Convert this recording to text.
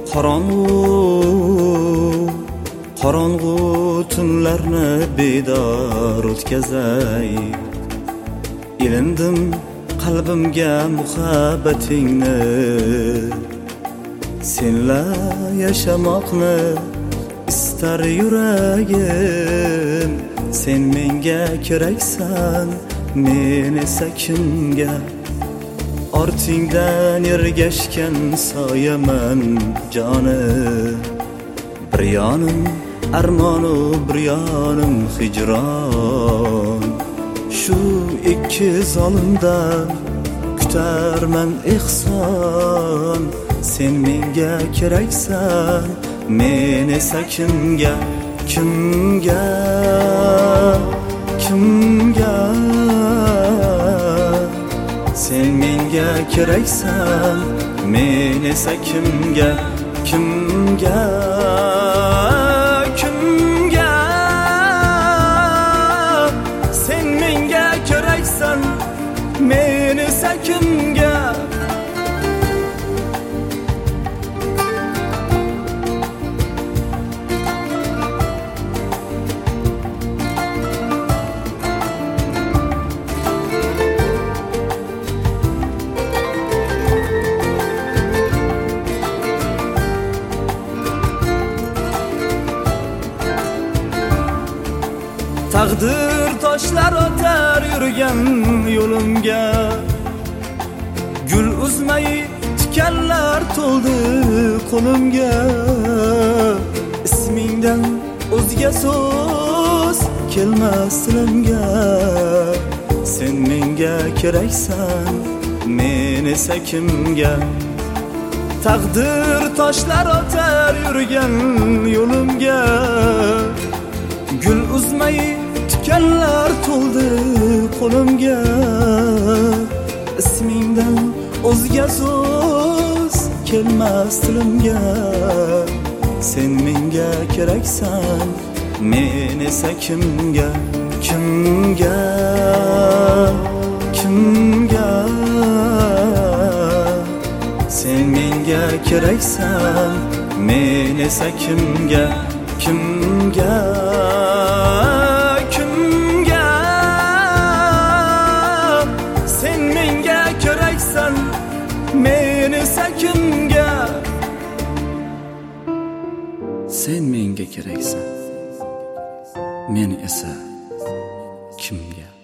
qorong'u tunlarni bedor o'tkazay. Ilindim qalbimga muhabbatingni, senla yashamoqni istar yuragim. Sen menga keraksan, men esa kimga? Ortingdan ergashgan soyaman jonim. Bir yonim armonu, bir yonim hijron. Shu ikki zolimda kutarman ehson. Sen menga keraksan, men esa kimga? Kimga? Sen menga keraksan, men esa kimga? Sen menga keraksan, men esa kimga? Taqdir toshlar otar yurgan yo'limga, gul uzmay tikanlar to'ldi qo'limga. Ismingdan o'zga so'z kelmas tilimga. Sen menga keraksan, men esa kimga? Taqdir toshlar otar yurgan yo'limga, gul uzmay tikanlar to'ldi qo'limga. Ismingdan o'zga so'z kelmas tilimga. Sen menga keraksan, men esa kimga? Sen menga keraksan, men esa kimga? Sen menga keraksan, men esa kimga? Sen menga keraksan, men esa kimga?